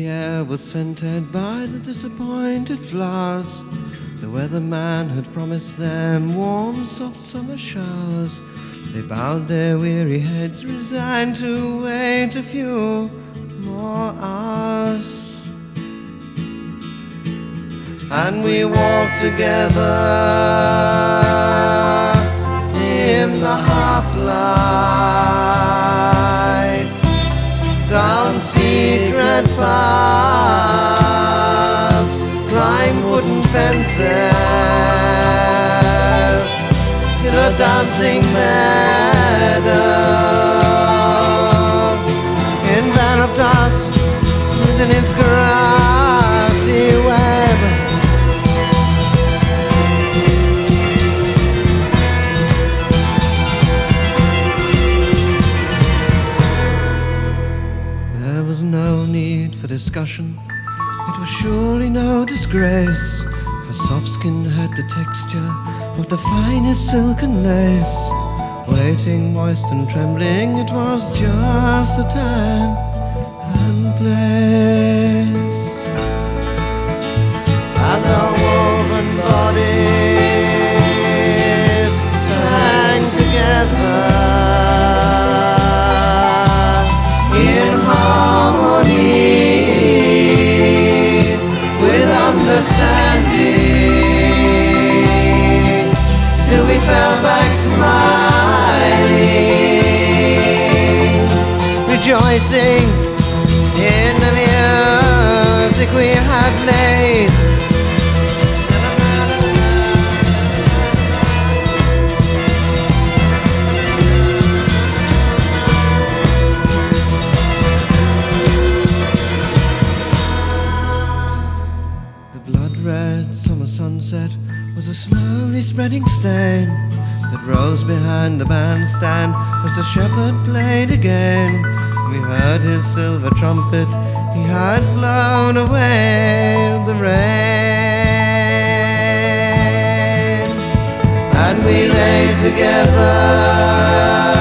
the air was scented by the disappointed flowers. The weatherman had promised them warm, soft summer showers. They bowed their weary heads, resigned to wait a few more hours. And we walked together in the half-light, down secret paths, climbed wooden fences, to a dancing meadow, in van of dust, within its grassy web. There was no need for discussion, it was surely no disgrace. Her soft skin had the texture of the finest silken lace. Waiting, moist and trembling, it was just the time and place. And our woven bodies sang together in harmony, with understanding, till we fell back smiling, rejoicing in the music we had made. The blood-red summer sunset was a slowly spreading stain that rose behind the bandstand as the shepherd played again. We heard his silver trumpet, he had blown away the rain. And we lay together